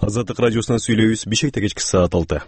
Азаттык радиосунан сүйлөйбүз. Бишкекте кечки саат 6.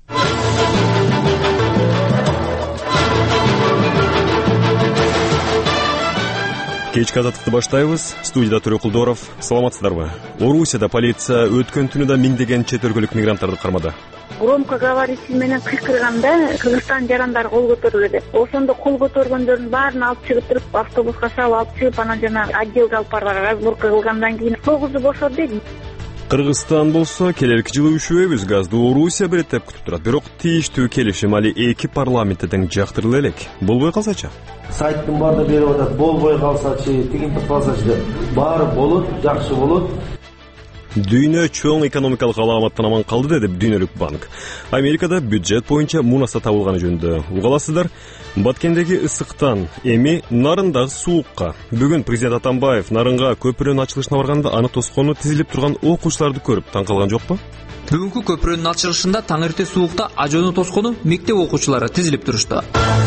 Кечки азаттыкты баштайбыз. Студияда Төрө Кулдоров. Саламатсыздарбы? Орусияда полиция өткөн түнү да миңдеген чет өлкөлүк мигранттарды кармады. Громкоговоритель менен кыйкырганда Кыргызстан жарандары кол көтөрүлдү деп. Ошондо кол көтөргөндөрдүн баарын алып чыгып туруп, автобуска салып алып чыгып, анан жана отделге алып барып разборка кылгандан кийин тогузу бошоду. Кыргызстан болсо келерки жылы үшүбөйбүз, газды Орусия биретеп күтүп турат. Бирок тийиштүү келишим али эки парламентте тең жактырыла элек. Болбой калсачы? Сайттын баарында берип атат, болбой калсачы, тигинтип калсачы, баары болот, жакшы болот. Дүйнө чоң экономикалык аламаттан аман калды деди Дүйнөлүк банк. Америкада бюджет боюнча мунаса табылганы жөнүндө угаласыздар. Баткендеги ысыктан эми нарындагы суукка. Бүгүн президент Атамбаев нарынга көпүрөнүн ачылышына барганда аны тоскону тизилип турган окуучуларды көрүп таң калган жокпу? Бүгүнкү көпүрөнүн ачылышында таң эрте суукта ажоону тоскону мектеп окуучулары тизилип турушту.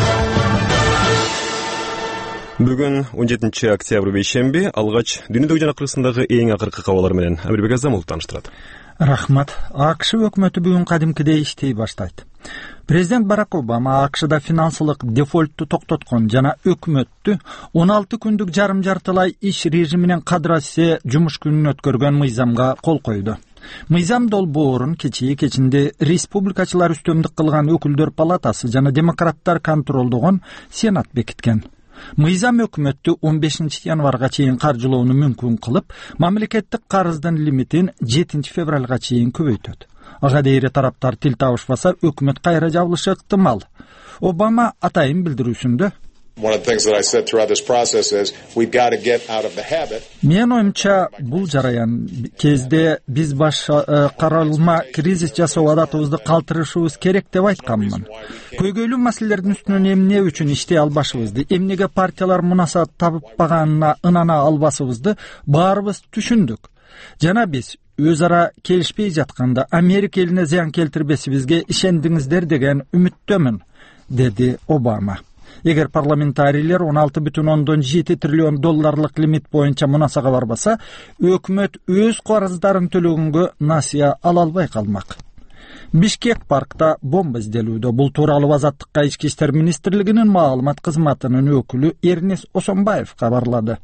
Бүгүн 17 октябрь бейшемби, алгач дүйнөдөгү жана Кыргызстандагы эң акыркы кабарлар менен Амирбек Азамов тааныштырат. Рахмат. АКШ өкмөтү бүгүн кадимкидей иштей баштайт. Президент Барак Обама АКШда финансылык дефолтту токтоткон жана өкмөттү 16 күндүк жарым жартылай иш режиминен кадырасы жумуш күнүн өткөргөн мыйзамга кол койду. Мыйзам долбоорун кечинде республикачылар үстөмдүк кылган өкүлдөр палатасы жана демократтар контролдогон Сенат бекиткен. Мыйзам өкмөттү 15 январга чейин каржылоону мүмкүн кылып, мамлекеттик карыздын лимитин 7 февралга чейин көбөйтөт. Ага дейре тараптар тил табышпаса, өкмөт кайра жабылышы ыктымал. Обама атайын билдирүүсүндө мен оюмча бул жараян кезде биз баш каралма кризис жасоо адатыбызды калтырышыбыз керек деп айтканмын. Көйгөйлүү маселелердин үстүнөн эмне үчүн иштей албашыбызды, эмнеге партиялар мунаса табышпаганына ынана албасыбызды баарыбыз түшүндүк. Жана биз өз ара келишпей жатканда Америка элине зыян келтирбесибизге ишендиңиздер деген үмүттөмүн, деди Обама. Эгер парламентарийлер 16,7 триллион долларлык лимит боюнча мунасага барбаса, өкмөт өз карыздарын төлөгөнгө насыя ала албай калмак. Бишкек паркта бомба изделүүдө. Бул тууралуу Азаттыкка ички иштер министрлигинин маалымат кызматынын өкүлү Эрнес Осмонбаев кабарлады.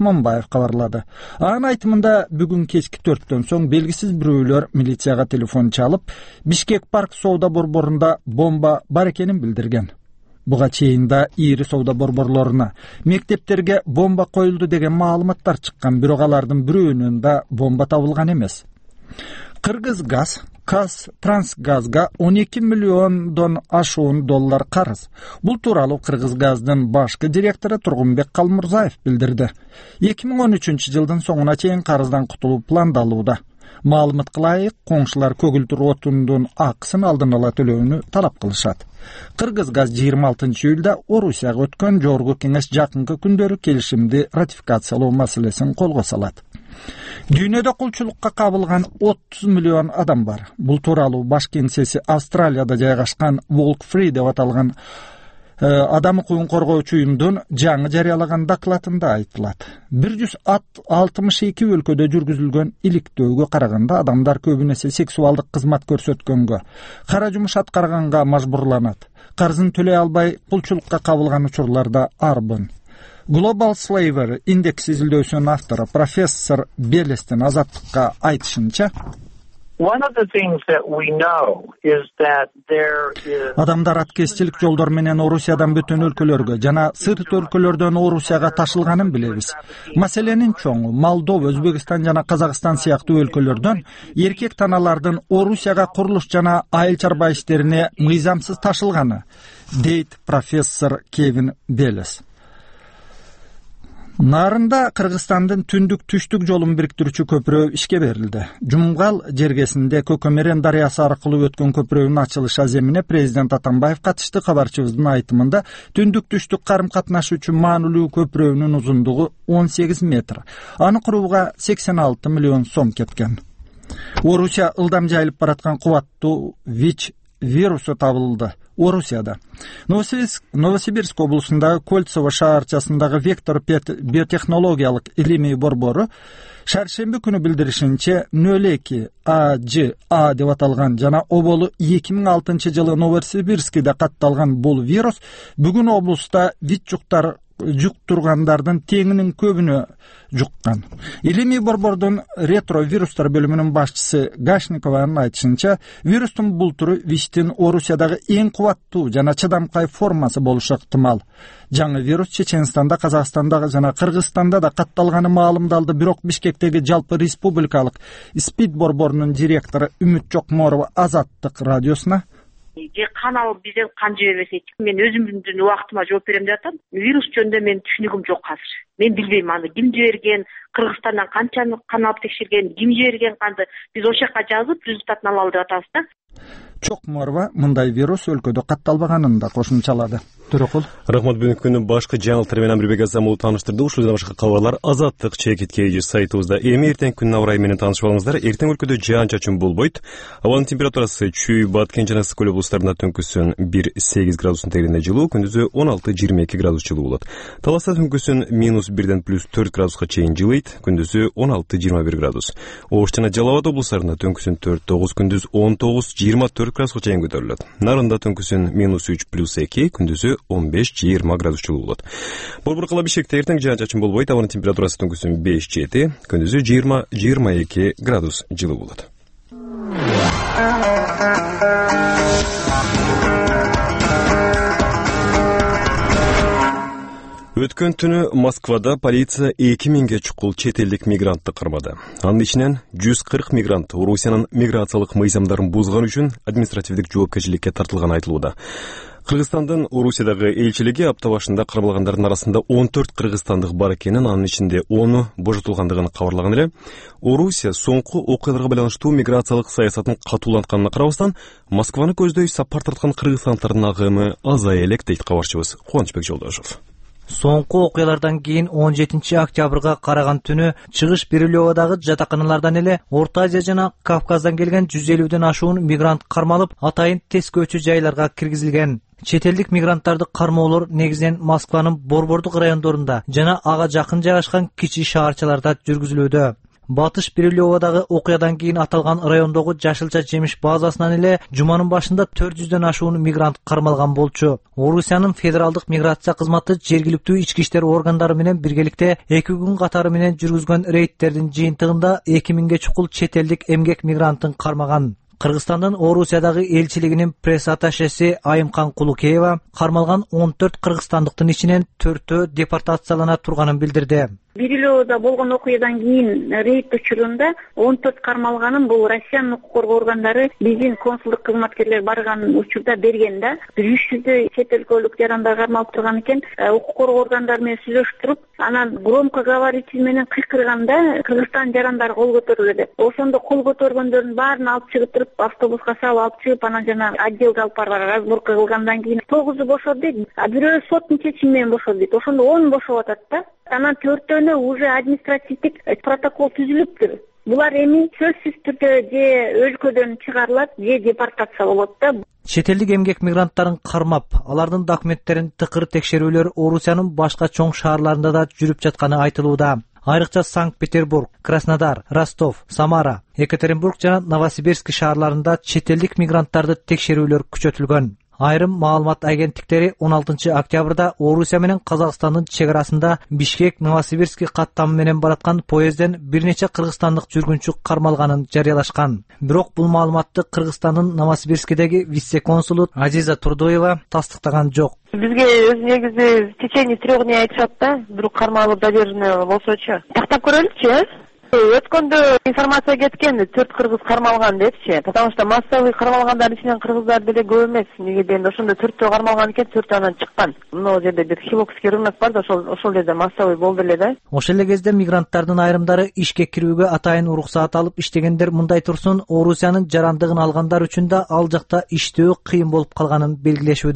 Анын айтымында бүгүн кечки 4-төн соң белгисиз бирөөлөр милицияга телефон чалып, Бишкек парк соода борборунда бомба бар экенин билдирген. Буга чейин да ири соода борборлоруна, мектептерге бомба коюлду деген маалыматтар чыккан, бирок алардын бирөөнүн да бомба табылган эмес. Кыргызгаз Трансгазга 12 миллиондон ашуун доллар карыз. Бул тууралуу Кыргызгаздын башкы директору Тургунбек Калмурзаев билдирди. 2013 жылдын соңуна чейин карыздан кутулуу пландалууда. Маалыматка ылайык, коңшулар көгүлтүр отундун акысын алдын ала төлөөнү талап кылышат. Кыргызгаз 26 июлда Орусияга өткөн жогорку кеңеш жакынкы күндөрү келишимди ратификациялоо маселесин колго салат. Дүйнөдө кулчулукка кабылган 30 миллион адам бар. Бул тууралуу баш кеңсеси Австралияда жайгашкан Walk Free деп аталган адам укугун коргоочу уюмдун жаңы жарыялаган докладында айтылат. 162 өлкөдө жүргүзүлгөн иликтөөгө караганда адамдар көбүнесе сексуалдык кызмат көрсөткөнгө, кара жумуш аткарганга мажбурланат. Карызын төлөй албай кулчулукка кабылган учурларда арбын. Global Slavery индекс изилдөөсүнүн автору профессор Белестин Азаттыкка айтышынча, адамдар аткезчилик жолдор менен Орусиядан бүтүн өлкөлөргө жана сырт өлкөлөрдөн Орусияга ташылганын билебиз. Маселенин чоңу Молдова, Өзбекстан жана Казакстан сыяктуу өлкөлөрдөн эркек таналардын Орусияга курулуш жана айыл чарба иштерине мыйзамсыз ташылганы, дейт профессор Кевин Белес. Нарында Кыргызстандын түндүк-түштүк жолун бириктирүүчү көпүрө ишке берилди. Жумгал жергесинде Көкөмөрөн дарыясы аркылуу өткөн көпүрөнүн ачылыш аземине президент Атамбаев катышты. Кабарчыбыздын айтымында түндүк-түштүк карым-катнаш үчүн маанилүү көпүрөнүн узундугу 18 метр. Аны курууга 86 миллион сом кеткен. Орусия ылдам жайылып бараткан кубаттуу ВИЧ вирусу табылды. Орусияда. Новосибирск облусундагы Кольцово шаарчасындагы Вектор биотехнологиялык илимий борбору шаршемби күнү билдиришинче 02AJA деп аталган жана оболу 2006-жылы Новосибирскиде катталган бул вирус бүгүн облуста ВИЧ жуктургандардын теңинин көбүнө жуккан. Илимий борбордун ретровирустар бөлүмүнүн башчысы Гашникованын айтышынча, вирустун бул түрү ВИЧтин Орусиядагы эң кубаттуу жана чыдамкай формасы болушу ыктымал. Жаңы вирус Чеченстанда, Казакстанда жана Кыргызстанда да катталганы маалымдалды, бирок Бишкектеги жалпы республикалык СПИД борборунун директору Үмүт Жокморова Азаттык радиосуна кан алып бизден кан жибербесейт. Мен өзүмдүн убактыма жооп берем деп атам. Вирус жөнүндө менин түшүнүгүм жок азыр. Мен билбейм аны ким жиберген, Кыргызстандан канчаны кан алып текшерген, ким жиберген канды. Биз ошол жака жазып, результатын алалы деп атабыз да. Чокморова мындай вирус өлкөдө катталбаганын да кошумчалады. Турукул. Рахмат, бүгүнкү күнү башка жаңылыктар менен Амирбек Азамов тааныштырды. Ушул жана башка кабарлар Азаттык чекиткейи сайтыбызда. Эми эртең күн ауа райы менен таанышып алыңыздар. Эртең өлкөдө жаан-чачын болбойт. Абанын температурасы Чүй, Баткен жана Ысык көл облустарында түнкүсүн 1-8 градустун тегеринде жылуу, күндүзү 16-22 градус жылуу болот. Таласта түнкүсүн -1 +4 градуска чейин жылыйт, күндүзү 16-21 градус. Ош жана Жалал Абад облустарында түнкүсүн 4-9, күндүз 19-24 градуска чейин көтөрүлөт. Нарында түнкүсүн -3 +2, күндүзү 15-20 градус жылуу болот. Борбор кала Бишкекте эртең жаан-чачын болбойт. Абанын температурасы түнкүсүн 5-7, күндүзү 20-22 градус жылуу болот. Өткөн түнү Москвада полиция 2000ге чукул чет элдик мигрантты кармады. Анын ичинен 140 мигрант Орусиянын миграциялык мыйзамдарын бузган үчүн административдик жоопкерчиликке тартылганы айтылууда. Кыргызстандын Орусиядагы элчилиги апта башында кармалгандардын арасында 14 кыргызстандык бар экенин, анын ичинде 10 божотулгандыгын кабарлаган эле. Орусия соңку окуяларга байланыштуу миграциялык саясатын катуулантканына карабастан, Москваны көздөй сапар тарткан кыргызстандардын агымы азая элек дейт кабарчыбыз Кубанычбек Жолдошев. Соңку окуялардан кийин 17 октябрга караган түнү чыгыш Бирилевадагы жатаканалардан эле Орто Азия жана Кавказдан келген 150ден ашуун мигрант кармалып, атайын тескөөчү жайларга киргизилген. Чет элдик мигранттарды кармоолор негизинен Москванын борбордук райондорунда жана ага жакын жайгашкан кичи шаарчаларда жүргүзүлүүдө. Батыш Бирилевадагы окуядан кийин аталган райондогу жашылча жемиш базасынан эле жуманын башында 400ден ашуун мигрант кармалган болчу. Орусиянын федералдык миграция кызматы жергиликтүү ички иштер органдары менен биргеликте 2 күн катары менен жүргүзгөн рейдтердин жыйынтыгында 2000ге чукул чет элдик эмгек мигранттын кармаган. Кыргызстандын Орусиядагы элчилигинин пресс-атташеси Айымкан Кулукеева кармалган 14 кыргызстандыктын ичинен 4-өө депортациялана турганын билдирди. Бирилевада болгон окуядан кийин рейд учурунда 14 кармалганын бул Россиянын укук коргоо органдары биздин консулдук кызматкерлер барган учурда берген да. 300 чет өлкөлүк жарандар кармалып турган экен. Укук коргоо органдары менен сүйлөшүп туруп, анан громкоговоритель менен кыйкырганда Кыргызстан жарандары кол көтөрүлдү. Ошондо кол көтөргөндөрдүн баарын алып чыгып туруп, автобуска салып алып чыгып, анан жана отделге алып барып разборка кылгандан кийин 9 бошоду дейт, а бирөө соттун чечими менен бошоду дейт. Ошондо 10 бошоп атат да. Анан 4-өнө уже административдик протокол түзүлүптүр. Булар эми сөзсүз түрдө же өлкөдөн чыгарылат, же депортация болот да. Чет элдик эмгек мигранттарын кармап, алардын документтерин тыкыр текшерүүлөр Орусиянын башка чоң шаарларында да жүрүп жатканы айтылууда. Айрыкча Санкт-Петербург, Краснодар, Ростов, Самара, Екатеринбург жана Новосибирск шаарларында чет элдик мигранттарды текшерүүлөр күчөтүлгөн. Айрым маалымат агенттиктери 16 октябрда Орусия менен Казакстандын чек-арасында Бишкек-Новосибирск каттамы менен бараткан поезден бир нече кыргызстандык жүргүнчү кармалганын жарыялашкан. Бирок бул маалыматты Кыргызстандын Новосибирскидеги вице-консулу Азиза Турдоева тастыктаган жок. Бизге өз негизи в течение 3 дней айтышат да, вдруг кармалып задержанный болсочу. Тактап көрөлүчү. Өткөндө информация кеткен, 4 кыргыз кармалган депчи. Потому что массовый кармалгандар ичинен кыргыздар деле көп эмес. Неге дегенде ошондо 4 кармалган экен, 4 анан чыккан. Мына жерде бир Хилокский рынок бар да, ошол жерде массовый болду эле да. Ошол эле кезде мигранттардын айрымдары ишке кирүүгө атайын уруксаат алып иштегендер мындай турсун, Орусиянын жарандыгын алгандар үчүн да ал жакта иштөө кыйын болуп калганын белгилешүүдө.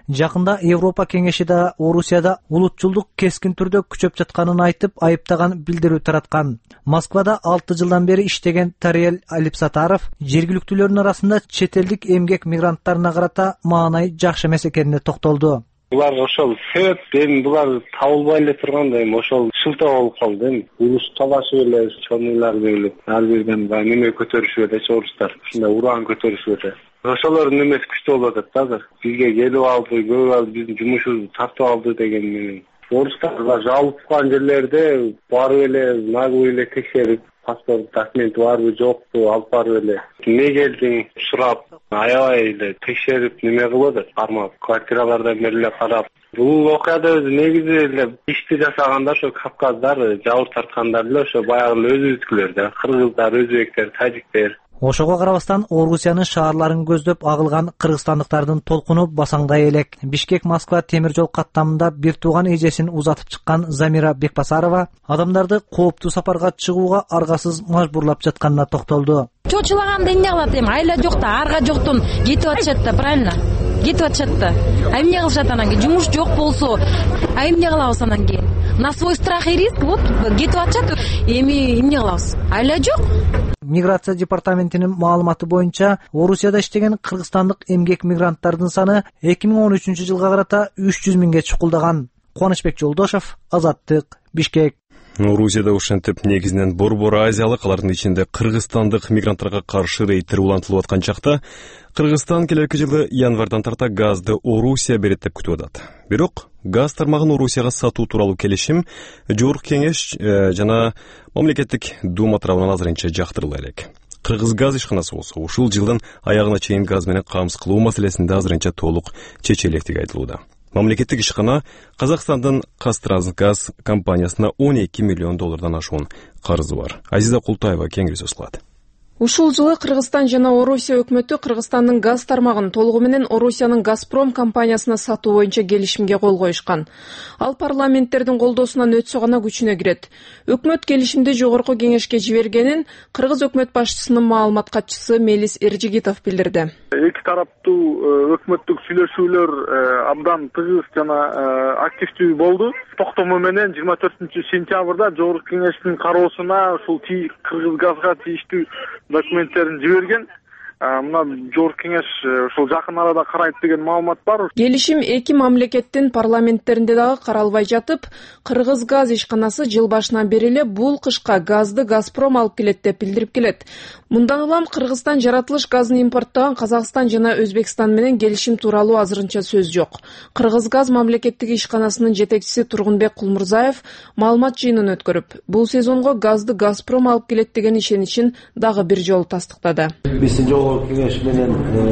жакында Европа кеңеши да Орусияда улутчулдук кескин түрдө күчөп жатканын айтып айыптаган билдирүү тараткан. Москвада 6 жылдан бери иштеген Тариел Алипсатаров жергиликтүүлөрдүн арасында чет элдик эмгек мигранттарына карата маанай жакшы эмес экенине токтолду. Булар ошол себеп, эми булар табылбай эле турганда эми ошол шылтоо болуп калды. Эми урус талашып эле, чоңуйларды эле ар жерден баягы неме көтөрүшүп эле, орустар ушундай уран көтөрүшүп эле. Ошолордун немеси күчтүү болуп атат азыр. Бизге келип алды, көп алды, биздин жумушубузду тартып алды деген менен. Орустар жабылган жерлерде барып эле, нагып эле текшерип, паспорт, документ барбы, жокпу, алып барып эле. Эмне келдиң сурап, аябай эле текшерип, неме кылып атат, кармап, квартиралардан бери эле карап. Бул окуяда өзү негизи эле ишти жасагандар ошо кавказдар, жабыр тарткандар эле ошо баягы өзүбүздүкүлөр да, кыргыздар, өзбектер, тажиктер. Ошого карабастан Орусиянын шаарларын көздөп агылган кыргызстандыктардын толкуну басаңдай элек. Бишкек-Москва темир жол каттамында бир тууган эжесин узатып чыккан Замира Бекбасарова адамдарды кооптуу сапарга чыгууга аргасыз мажбурлап жатканына токтолду. Чочулаганда эмне кылат эми? Айла жок да, арга жоктон кетип атышат да, правильно? Кетип атышат да. А эмне кылышат анан кийин? Жумуш жок болсо, а эмне кылабыз анан кийин? На свой страх и риск вот кетип атышат. Эми эмне кылабыз? Айла жок. Миграция департаментинин маалыматы боюнча, Орусияда иштеген кыргызстандык эмгек мигранттардын саны 2013 жылга карата 300 миңге чукулдаган. Кубанычбек Жолдошов, Азаттык, Бишкек. Орусияда ошентип негизинен борбор азиялык, алардын ичинде кыргызстандык мигранттарга каршы рейдтер улантылып аткан чакта Кыргызстан келерки жылы январдан тарта газды Орусия берет деп күтүп атат. Бирок газ тармагын Орусияга сатуу тууралуу келишим Жогорку кеңеш жана мамлекеттик дума тарабынан азырынча жактырыла элек. Кыргызгаз ишканасы болсо ушул жылдын аягына чейин газ менен камсыз кылуу маселесинде азырынча толук чече электиги айтылууда. Мамлекеттик ишкана Казакстандын Казтрансгаз компаниясына 12 миллион доллардан ашуун карызы бар. Азиза Култаева кеңири сөз кылат. Ушул жылы Кыргызстан жана Орусия өкмөтү Кыргызстандын газ тармагын толугу менен Орусиянын Газпром компаниясына сатуу боюнча келишимге кол коюшкан. Ал парламенттердин колдоосунан өтсө гана күчүнө кирет. Өкмөт келишимди жогорку кеңешке жибергенин Кыргыз өкмөт башчысынын маалымат катчысы Мелис Эржигитов билдирди. Эки тараптуу өкмөттүк сүйлөшүүлөр абдан тыгыз жана активдүү болду. Токтому менен 24-сентябрда жогорку кеңештин кароосуна ушул Кыргызгазга тийиштүү документтерин жиберген. Мына жогорку кеңеш ушул жакын арада карайт деген маалымат бар. Келишим эки мамлекеттин парламенттеринде дагы каралбай жатып, Кыргызгаз ишканасы жыл башынан бери эле бул кышка газды Газпром алып келет деп билдирип келет. Мындан улам Кыргызстан жаратылыш газын импорттогон Казакстан жана Өзбекстан менен келишим тууралуу азырынча сөз жок. Кыргызгаз мамлекеттик ишканасынын жетекчиси Тургунбек Кулмурзаев маалымат жыйынын өткөрүп, бул сезонго газды Газпром алып келет деген ишеничин дагы бир жолу тастыктады. Кеңеш менен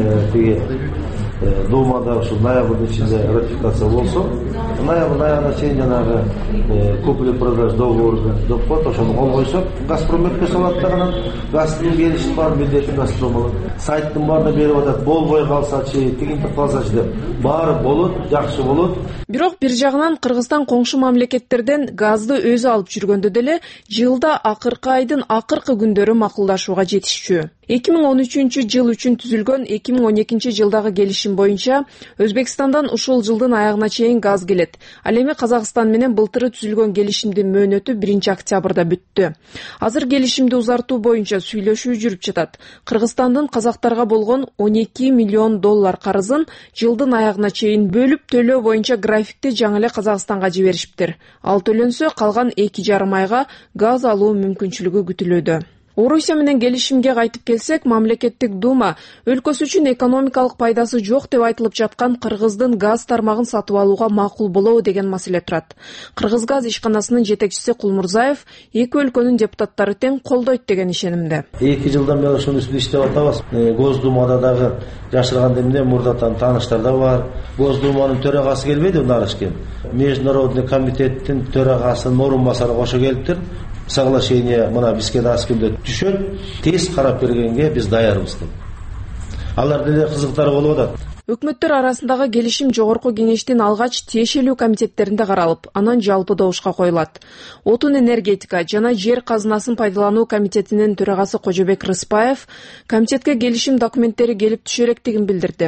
Думада ушул ноябрдын ичинде ратификация болсо, ноябрдын аягына чейин жанагы купли-продаж договору деп коет, ошону кол койсок, Газпром өткөзүп алат дагы газдын келиши бар, милдети Газпром болот. Сайттын баарына берип атат, болбой калсачы, тигинтип калсачы деп. Баары болот, жакшы болот. Бирок бир жагынан Кыргызстан коңшу мамлекеттерден газды өзү алып жүргөндө деле жылда акыркы айдын акыркы күндөрү макулдашууга жетишчү. 2013 жыл үчүн түзүлгөн 2012 жылдагы келишим боюнча Өзбекстандан ушул жылдын аягына чейин газ келет. Ал эми Казакстан менен былтыры түзүлгөн келишимдин мөөнөтү 1-октябрда бүттү. Азыр келишимди узартуу боюнча сүйлөшүү жүрүп жатат. Кыргызстандын казактарга болгон 12 миллион доллар карызын жылдын аягына чейин бөлүп төлөө боюнча графикти жаңы эле Казакстанга жиберишиптир. Ал төлөнсө калган 2,5 айга газ алуу мүмкүнчүлүгү күтүлүүдө. Орусия менен келишимге кайтып келсек, мамлекеттик дума өлкөсү үчүн экономикалык пайдасы жок деп айтылып жаткан Кыргыздын газ тармагын сатып алууга макул болобу деген маселе турат. Кыргызгаз ишканасынын жетекчиси Кулмурзаев эки өлкөнүн депутаттары тең колдойт деген ишенимде. 2 жылдан бери ушунун үстүндө иштеп атабыз. Госдумада дагы жашырган эмне мурдатан тааныштар да бар. Госдуманын төрагасы келбейди нарышкен. Международный комитеттин төрагасынын орун басары кошо келиптир. Соглашение мына бизге да аскемде түшөт, тез карап бергенге биз даярбыз деп. Алар деле кызыктар болуп атат. Өкмөттөр арасындагы келишим жогорку кеңештин алгач тиешелүү комитеттеринде каралып, анан жалпы добушка коюлат. Отун энергетика жана жер казынасын пайдалануу комитетинин төрагасы Кожобек Рыспаев комитетке келишим документтери келип түшө электигин билдирди.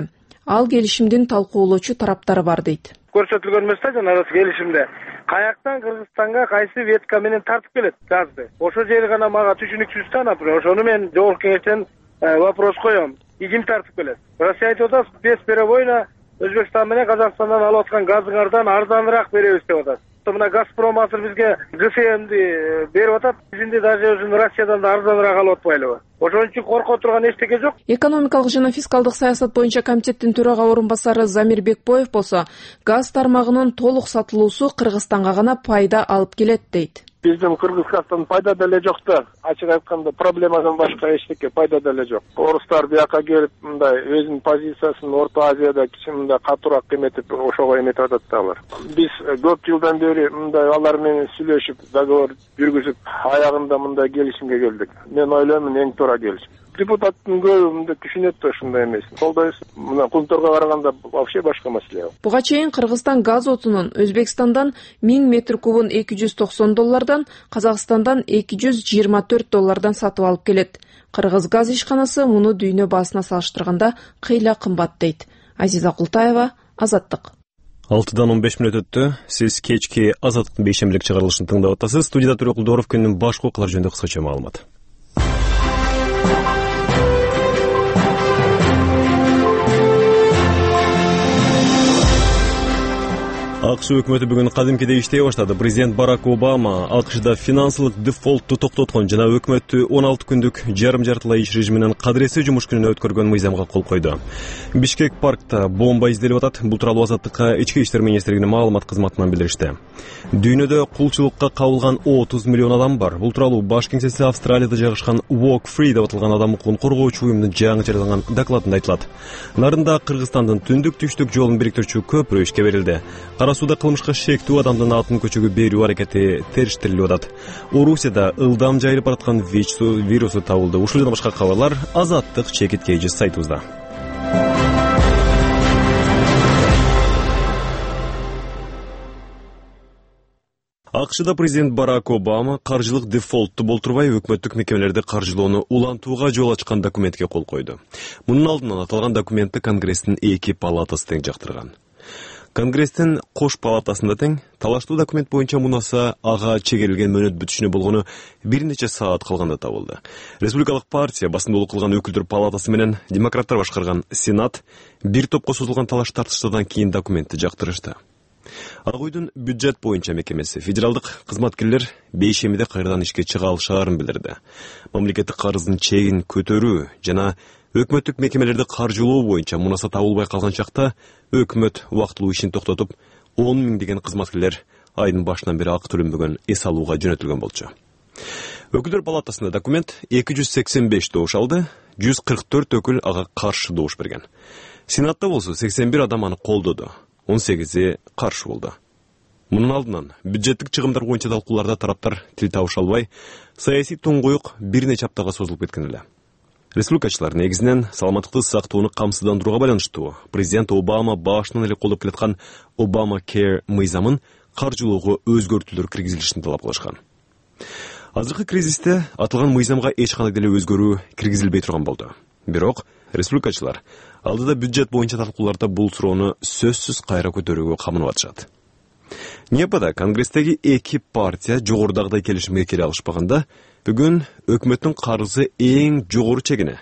ал келишимдин талкуулоочу тараптары бар дейт. Көрсөтүлгөн эмес да жанагы келишимде каяктан Кыргызстанга кайсы ветка менен тартып келет газды. Ошол жери гана мага түшүнүксүз да, например. Ошону мен жогорку кеңештен вопрос коем. Ким тартып келет? Россия айтып атат, бесперебойно Өзбекстан менен Казакстандан алып аткан газыңардан арзаныраак беребиз деп атат. Мына Газпром азыр бизге ГСМди берип атат. Бизинди даже өзүн Россиядан да арзаныраак алып атпайлыбы? Ошон үчүн корко турган эчтеке жок. Экономикалык жана фискалдык саясат боюнча комитеттин төрага орун басары Замир Бекбоев болсо, газ тармагынын толук сатылуусу Кыргызстанга гана пайда алып келет дейт. Биздин Кыргызстан пайда деле жок да. Ачык айтканда проблемадан башка эчтеке пайда деле жок. Орустар бияка келип мындай өзүнүн позициясын Орто Азияда кичине катуураак эметип, ошого эметип атат да алар. Биз көп жылдан бери мындай алар менен сүйлөшүп, договор жүргүзүп, аягында мындай келишимге келдик. Мен ойлойм, эң туура келишим. Депутаттын көбү мындай түшүнөт да ушундай эмес. Колдойбуз. Мына култорго караганда вообще башка маселе. Буга чейин Кыргызстан газ отунун Өзбекстандан 1000 метр кубун $290, Казакстандан $224 сатып алып келет. Кыргыз газ ишканасы муну дүйнө баасына салыштырганда кыйла кымбат дейт. Азиза Култаева, Азаттык. 6:15 өттү. Сиз кечки Азаттыктын бейшембилик чыгарылышын тыңдап атасыз. Студияда Төрөкул Дооров күндүн башкы окуялары жөнүндө кыскача маалымат. АКШ өкмөтү бүгүн кадимкидей иштей баштады. Президент Барак Обама АКШда финансылык дефолтту токтоткон жана өкмөттү 16 күндүк жарым-жартылай иш режиминен кадыресе жумуш күнүнө өткөргөн мыйзамга кол койду. Бишкек паркта бомба изделип атат. Бул тууралуу Азаттыкка Ички иштер министрлигинин маалымат кызматынан билдиришти. Дүйнөдө кулчулукка кабылган 30 миллион адам бар. Бул тууралуу баш кеңсеси Австралияда жайгашкан Walk Free деп аталган адам укугун коргоочу уюмдун жаңы жарыяланган докладында айтылат. Нарында Кыргызстандын түндүк-түштүк жолун бириктирүүчү көпүрө ишке берилди. Суда кылмышка шектүү адамдын атын көчөгө берүү аракети териштирилип атат. Орусияда ылдам жайылып бараткан ВИЧ вирусу табылды. Ушул жана башка кабарлар Азаттык чекит кейжи сайтыбызда. АКШда президент Барак Обама каржылык дефолтту болтурбай өкмөттүк мекемелерди каржылоону улантууга жол ачкан документке кол койду. Мунун алдынан аталган документти Конгресстин 2 палатасы тең жактырган. Конгресстин кош палатасында тең талаштуу документ боюнча мунаса ага чегерилген мөөнөт бүтүшүнө болгону бир нече саат калганда табылды. Республикалык партия басымдуулук кылган өкүлдөр палатасы менен демократтар башкарган Сенат бир топко созулган талаш тартыштардан кийин документти жактырышты. Ак үйдүн бюджет боюнча мекемеси федералдык кызматкерлер бейшембиде кайрадан ишке чыга алышаарын билдирди. Мамлекеттик карыздын чегин көтөрүү жана өкмөттүк мекемелерди каржылоо боюнча мунаса табылбай калган чакта өкмөт убактылуу ишин токтотуп 10 миңдеген кызматкерлер айдын башынан бери акы төлөнбөгөн эс алууга жөнөтүлгөн болчу. Өкүлдөр палатасында документ 285 добуш алды, 144 өкүл ага каршы добуш берген. Сенатта болсо 81 адам аны колдоду, 18 каршы болду. Мунун алдынан бюджеттик чыгымдар боюнча талкууларда тараптар тил табыша албай, саясий тоңгоюк бир нече аптага созулуп кеткен эле. Республикачылар негизинен саламаттыкты сактоону камсыздандырууга байланыштуу президент Обама башынан эле колдоп келаткан Obama Care мыйзамын каржылоого өзгөртүүлөр киргизилишин талап кылышкан. Азыркы кризисте аталган мыйзамга эч кандай деле өзгөрүү киргизилбей турган болду. Бирок республикачылар алдыда бюджет боюнча талкууларда бул суроону сөзсүз кайра көтөрүүгө камынып атышат. Непада Конгресстеги 2 партия жогорудагыдай келишимге келе алышпаганда, бүгүн өкмөттүн карызы эң жогору чегине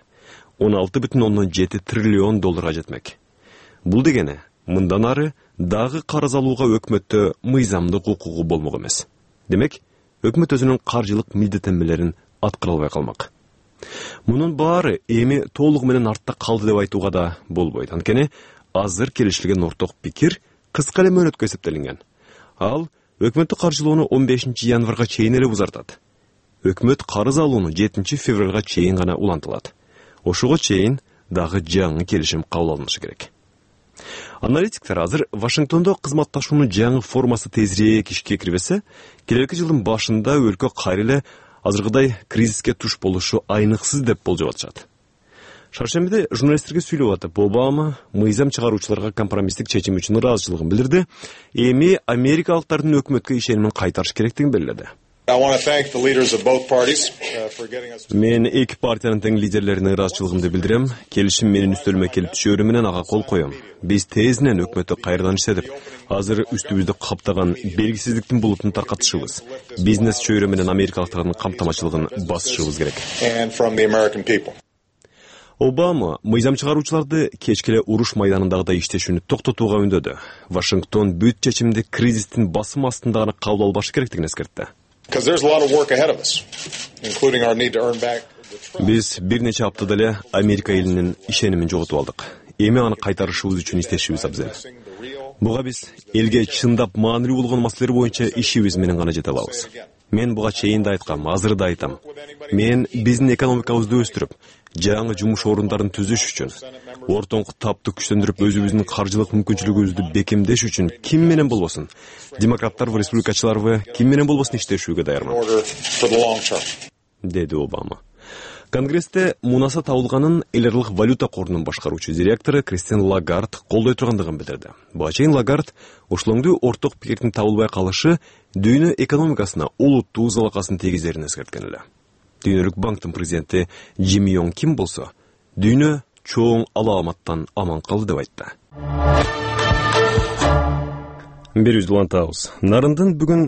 $16,7 триллион жетмек. Бул дегени мындан ары дагы карыз алууга өкмөттө мыйзамдык укугу болмок эмес. Демек, өкмөт өзүнүн каржылык милдеттенмелерин аткара албай калмак. Мунун баары эми толугу менен артта калды деп айтууга да болбойт. Анткени азыр келишилген орток пикир кыска эле мөөнөткө эсептелинген. Ал өкмөттүк каржылоону 15 январга чейин эле узартат. Өкмөт карыз алууну 7 февралга чейин гана улантылат. Ошого чейин дагы жаңы келишим кабыл алынышы керек. Аналитиктер азыр Вашингтондо кызматташуунун жаңы формасы тезирээк ишке кирбесе, келерки жылдын башында өлкө кайра эле азыркыдай кризиске туш болушу айныксыз деп болжоп атышат. Шаршембиде журналисттерге сүйлөп атып, Обама мыйзам чыгаруучуларга компромисстик чечим үчүн ыраазычылыгын билдирди. Эми америкалыктардын өкмөткө ишенимин кайтарыш керектигин белгиледи. Мен эки партиянын тең лидерлерине ыраазычылыгымды билдирем. Келишим менин үстөлүмө келип түшөрү менен ага кол коем. Биз тезинен өкмөттү кайрадан иштетип, азыр үстүбүздү каптаган белгисиздиктин булутун таркатышыбыз, бизнес чөйрө менен америкалыктардын камтамачылыгын басышыбыз керек. Обама мыйзам чыгаруучуларды кечке эле уруш майданындагыдай иштешүүнү токтотууга үндөдү. Вашингтон бүт чечимди кризистин басым астында гана кабыл албашы керектигин эскертти. Биз бир нече аптада эле Америка элинин ишенимин жоготуп алдык. Эми аны кайтарышыбыз үчүн иштешибиз абзел. Буга биз элге чындап маанилүү болгон маселелер боюнча ишибиз менен гана жете алабыз. Мен буга чейин да айткам, азыр да айтам. Мен биздин экономикабызды өстүрүп, жаңы жумуш орундарын түзүш үчүн, ортоңку тапты күчтөндүрүп өзүбүздүн каржылык мүмкүнчүлүгүбүздү бекемдеш үчүн ким менен болбосун, демократтарбы, республикачыларбы, ким менен болбосун иштешүүгө даярмын, деди Обама. Конгрессте мунаса табылганын эл аралык валюта корунун башкаруучу директору Кристин Лагард колдой тургандыгын билдирди. Буга чейин Лагард ошолоңдуу орток пикирдин табылбай калышы дүйнө экономикасына олуттуу залакасын тийгизерин эскерткен эле. Дүйнөлүк банктын президенти Джим Йонг Ким болсо, дүйнө чоң алааматтан аман калды деп айтты. Нарында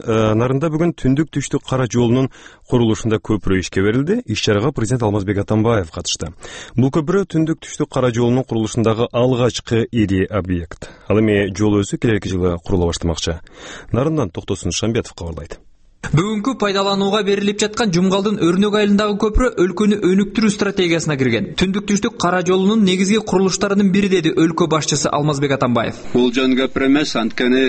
бүгүн түндүк түштүк кара жолунун курулушунда көпүрө ишке берилди. Иш чарага президент Алмазбек Атамбаев катышты. Бул көпүрө түндүк түштүк кара жолунун курулушундагы алгачкы ири объект. Ал эми жол өзү келерки жылы курула баштамакчы. Нарындан Токтосун Шамбетов кабарлайт. Бүгүнкү пайдаланууга берилип жаткан Жумгалдын Өрнөк айылындагы көпүрө өлкөнү өнүктүрүү стратегиясына кирген. Түндүк түштүк кара жолунун негизги курулуштарынын бири деди өлкө башчысы Алмазбек Атамбаев. Бул жөн көпүрө эмес, анткени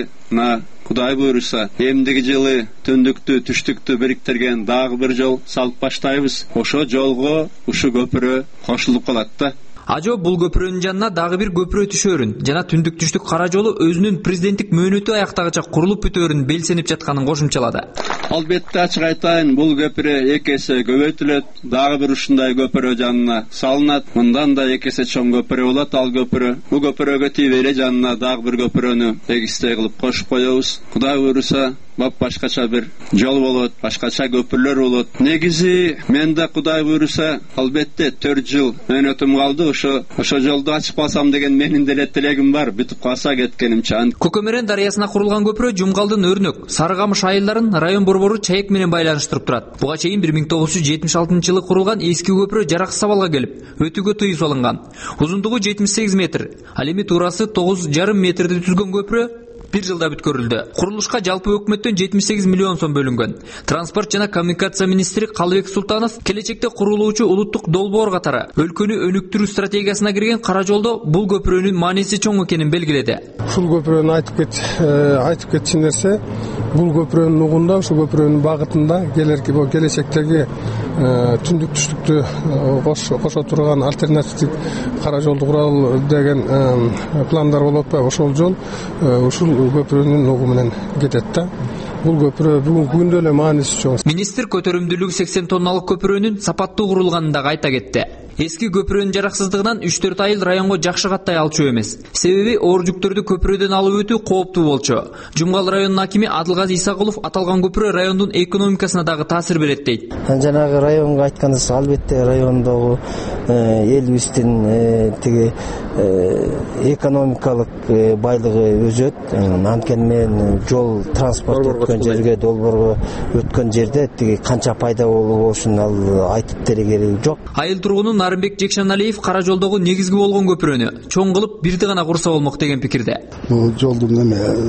Кудай буйруса, эмдиги жылы түндүктү түштүктү бириктирген дагы бир жол салып баштайбыз. Ошо жолго ушу көпүрө кошулуп калат да. Ажо бул көпүрөнүн жанына дагы бир көпүрө түшөрүн жана түндүк түштүк кара жолу өзүнүн президенттик мөөнөтү аяктагыча курулуп бүтөөрүн белсенип жатканын кошумчалады. Албетте ачык айтайын, бул көпүрө эки эсе көбөйтүлөт, дагы бир ушундай көпүрө жанына салынат. Мындан да эки эсе чоң көпүрө болот ал көпүрө. Бул көпүрөгө тийбей эле жанына дагы бир көпүрөнү эгистей кылып кошуп коебуз. Кудай буйруса, башкача бир жол болот, башкача көпүрлөр болот. Негизи мен да Кудай буйруса, албетте 4 жыл мөөнөтүм калды. Ошо жолду ачып калсам деген менин деле тилегим бар, бүтүп калса кеткенимче. Көкөмөрөн дарыясына курулган көпүрө Жумгалдын Өрнөк, Сарыкамыш айылдарын район борбору Чайек менен байланыштырып турат. Буга чейин 1976-жылы курулган эски көпүрө жараксыз абалга келип, өтүүгө тыюу салынган. Узундугу 78 метр, ал эми туурасы 9,5 метрди түзгөн көпүрө бир жылда бүткөрүлдү. Курулушка жалпы өкмөттөн 78 миллион сом бөлүнгөн. Транспорт жана коммуникация министри Калыбек Султанов келечекте курулуучу улуттук долбоор катары өлкөнү өнүктүрүү стратегиясына кирген кара жолдо бул көпүрөнүн мааниси чоң экенин белгиледи. Ушул көпүрөнү айтып кетчү нерсе, бул көпүрөнүн угунда, ушул көпүрөнүн багытында келечектеги түндүк түштүктү кошо турган альтернативдик кара жолду куралы деген пландар болуп атпайбы? Ошол жол ушул көпүрөнүн угу менен кетет да. Бул көпүрө бүгүнкү күндө эле мааниси чоң. Министр көтөрүмдүүлүгү 80 тонналык көпүрөнүн сапаттуу курулганын да айта кетти. Эски көпүрөнүн жараксыздыгынан 3-4 айыл районго жакшы каттай алчу эмес. Себеби оор жүктөрдү көпүрөдөн алып өтүү кооптуу болчу. Жумгал районунун акими Адылгази Исакулов аталган көпүрө райондун экономикасына дагы таасир берет дейт. Жанагы районго айткандыз, албетте райондогу элибиздин тиги экономикалык байлыгы өсөт. Анткени мен жол транспорт өткөн жерге, долбоорго өткөн жерде тиги канча пайда болушун ал айтып деле кереги жок. Айыл тургуну Нарымбек Жекшаналиев кара жолдогу негизги болгон көпүрөнү чоң кылып бирди гана курса болмок деген пикирде. Бул жолдун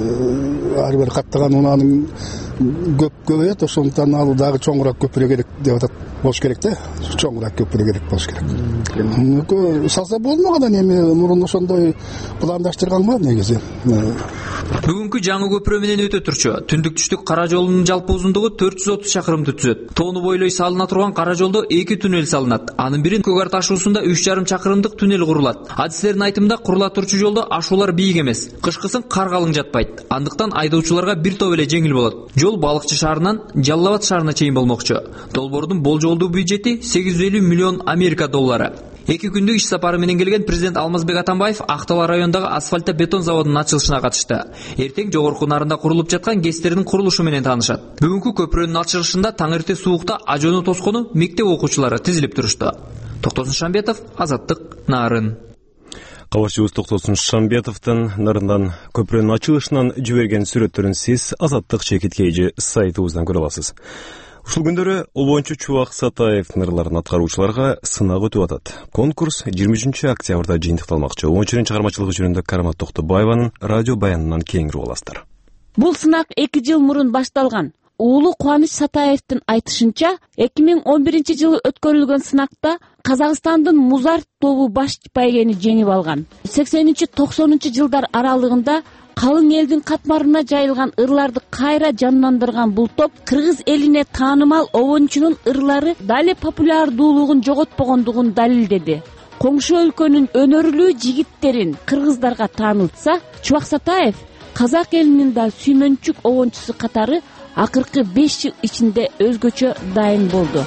ар бир каттаган унаанын көбөйөт, ошондуктан ал дагы чоңураак көпүрө керек деп атат. Болуш керек да, чоңураак көпүрө керек болуш керек. Салса болмаган эми мурун ошондой пландаштырганбы негизи. Бүгүнкү жаңы көпүрө менен өтө турчу. Түндүк түштүк кара жолунун жалпы узундугу 430 чакырымды түзөт. Тоону бойлой салына турган кара жолдо 2 туннель салынат. Анын бири Көкөр ташуусунда 3,5 чакырымдык туннель курулат. Адистердин айтымында курула турчу жолдо ашуулар бийик эмес. Кышкысын кар калың жатпайт. Андыктан айдоочуларга бир топ эле жеңил болот. Жол Балыкчы шаарынан Жалал Абад шаарына чейин болмокчу. Долбоордун болжолдуу бюджети $850 миллион Америка доллары. 2 күндүк иш сапары менен келген президент Алмазбек Атамбаев Ак Талаа районундагы асфальтта бетон заводунун ачылышына катышты. Эртең жогорку нарында курулуп жаткан ГЭСтердин курулушу менен таанышат. Бүгүнкү көпүрөнүн ачылышында таң эрте суукта ажоону тоскону мектеп окуучулары тизилип турушту. Токтосун Шамбетов, Азаттык, Нарын. Кабарчыбыз Токтосун Шамбетовдун Нарындан көпүрөнүн ачылышынан жиберген сүрөттөрүн сиз Азаттык чекиткейжи сайтыбыздан көрө аласыз. Ушул күндөрү Обончу Чубак Сатаев ырларын аткаруучуларга сынак өтүп атат. Конкурс 23 октябрда жыйынтыкталмакчы. Обончунун чыгармачылыгы жөнүндө Карамат Токтобаеванын радио баянынан кеңири угасыздар. Бул сынак 2 жыл мурун башталган. Уулу Кубаныч Сатаевдин айтышынча, 2011-жылы өткөрүлгөн сынакта Казакстандын Музарт тобу баш байгени жеңип алган. 80-90 жылдар аралыгында калың элдин катмарына жайылган ырларды кайра жандандырган бул топ кыргыз элине таанымал обончунун ырлары дале популярдуулугун жоготпогондугун далилдеди. Коңшу өлкөнүн өнөрлүү жигиттерин кыргыздарга таанылтса, Чубак Сатаев казак элинин да сүймөнчүк обончусу катары акыркы 5 жыл ичинде өзгөчө дайын болду.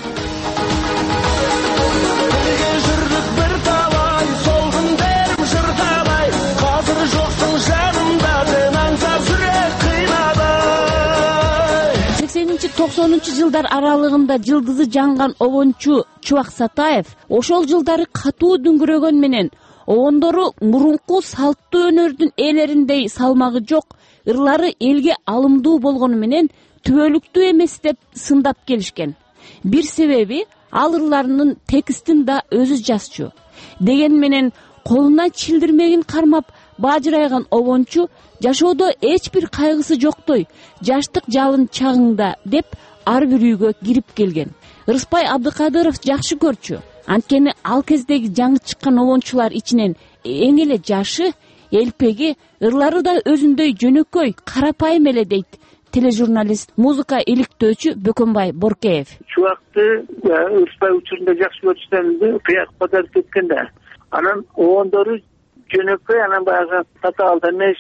Жылдар аралыгында жылдызы жанган обончу Чубак Сатаев ошол жылдары катуу дүңгүрөгөн менен обондору мурунку салттуу өнөрдүн ээлериндей салмагы жок, ырлары элге алымдуу болгону менен түбөлүктүү эмес деп сындап келишкен. Бир себеби ал ырларынын текстин да өзү жазчу. Деген менен колунан чилдирмегин кармап бажырайган обончу жашоодо эч бир кайгысы жоктой, жаштык жалын чагыңда деп ар бир үйгө кирип келген. Ырыспай Абдыкадыров жакшы көрчү. Анткени ал кездеги жаңы чыккан обончулар ичинен эң эле жашы, элпеги, ырлары да өзүндөй жөнөкөй, карапайым эле дейт тележурналист, музыка иликтөөчү Бөкөнбай Боркеев. Чубакты Ырыспай учурунда жакшы көрчүсөм, кыяк бадарып кеткен да. Анан обондору жөнөкөй, анан баягы татаалда эмес,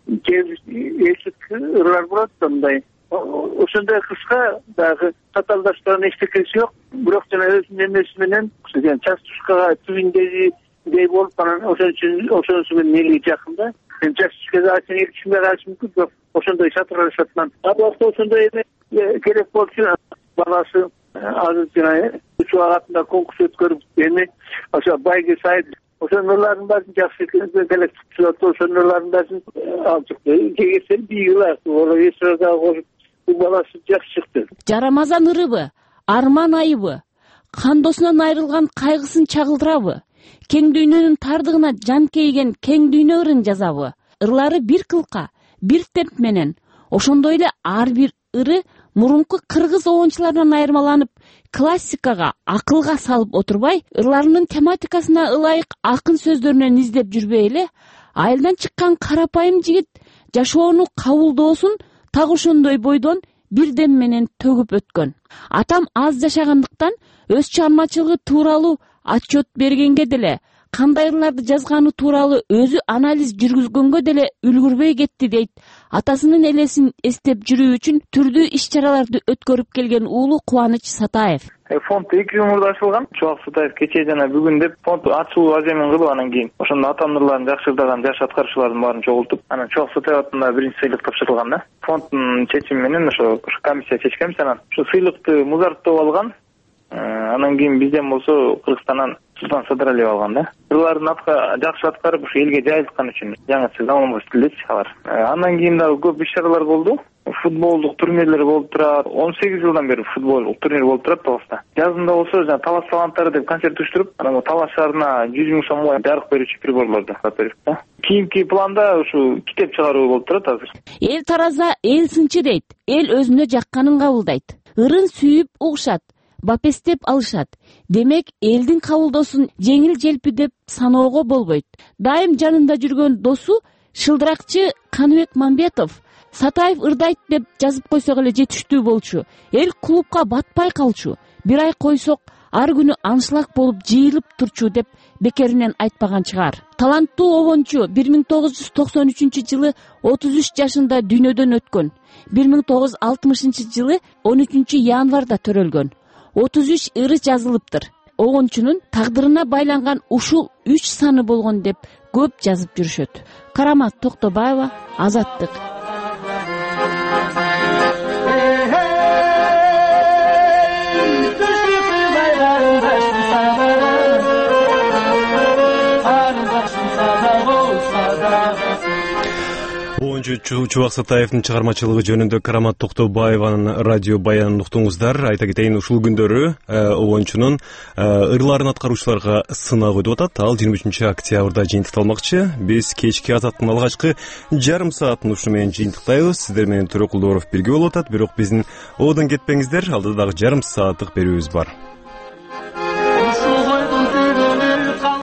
элчик ырлар болот да мындай. Ошондой кыска дагы татаалдаштардын эчтекеси жок, бирок жана өзүнүн эмеси менен частушкага түбүндөгүдөй болуп, анан ошонусу менен элге жакын да. Частушкага ачын эл түшүнбөй калышы мүмкүн, бирок ошондой чатырлашат. Абакта ошондой керек болчу. Баласы азыр жана Чубак атында конкурс өткөрүп, эми ошо байге сайт ошонурлардын баарын жакшы келек чыгат, ошонурлардын баарын алып чыкты. Кегесен бийгилар, эсрада кошуп, баласы жакшы чыкты. Жарамазан ырыбы, арман айыбы, кандосунан айрылган кайгысын чагылдырабы, кең дүйнөнүн тардыгына жан кейген кең дүйнө ырын жазабы. Ырлары бир кылка, бир темп менен, ошондой эле ар бир ыры мурунку кыргыз обончуларынан айырмаланып, классикага, акылга салып отурбай, ырларынын тематикасына ылайык акын сөздөрүнөн издеп жүрбөй эле, айылдан чыккан карапайым жигит жашоону кабылдоосун так ошондой бойдон бир дем менен төгүп өткөн. Атам аз жашагандыктан өз чыгармачылыгы тууралуу отчет бергенге деле, кандай ырларды жазганы тууралуу өзү анализ жүргүзгөнгө деле үлгүрбөй кетти дейт. Атасынын элесин эстеп жүрүү үчүн түрдүү иш-чараларды өткөрүп келген уулу Кубаныч Сатаев. Фонд 2 жыл мурда ачылган. Чубак Сатаев кечээ жана бүгүн деп фонд ачылуу аземин кылып, анан кийин ошондо ата ырларын жакшы ырдаган жаш аткаруучулардын баарын чогултуп, анан Чубак Сатаев атында биринчи сыйлык тапшырылган да. Фонддун чечими менен ошо комиссия чечкен, анан ошо сыйлыкты Музартов алган. Анан кийин бизден болсо Кыргызстандан Султан Садыралиев алган да. Ырларын жакшы аткарып, ушу элге жайылткан үчүн жаңыча заманбаш стилдечи алар. Андан кийин дагы көп иш-чаралар болду. Футболдук турнирлер болуп турат. 18 жылдан бери футболдук турнир болуп турат Таласта. Жазында болсо жана Талас таланттары деп концерт уюштуруп, анан Талас шаарына 100 000 сомго жарык берүүчү приборлорду берип да. Кийинки планда ушу китеп чыгаруу болуп турат азыр. Эл тараза эл сынчы дейт. Эл өзүнө жакканын кабылдайт. Ырын сүйүп угушат, бапестеп алышат. Демек, элдин кабылдоосун жеңил желпи деп саноого болбойт. Дайым жанында жүргөн досу шылдыракчы Каныбек Мамбетов Сатаев ырдайт деп жазып койсок эле жетиштүү болчу. Эл клубка батпай калчу. Бир ай койсок, ар күнү аншлаг болуп жыйылып турчу деп бекеринен айтпаган чыгар. Таланттуу обончу 1993-жылы 33 жашында дүйнөдөн өткөн. 1960-жылы 13 январда төрөлгөн. 33 ыры жазылыптыр. обончунун тагдырына байланган ушул 3 саны болгон деп көп жазып жүрүшөт. Карамат Токтобаева, Азаттык. 10 Чубак Сатаевдин чыгармачылыгы жөнүндө Карамат Токтобаеванын радио баянын уктуңуздар. Айта кетейин, ушул күндөрү обончунун ырларын аткаруучуларга сынак өтүп атат. Ал 23 октябрда жыйынтыкталмакчы. Биз кечки Азаттын алгачкы жарым саатын ушуну менен жыйынтыктайбыз. Сиздер менен Төрөкулдоров бирге болуп атат. Бирок биздин одон кетпеңиздер, алдыда дагы жарым сааттык берүүбүз бар.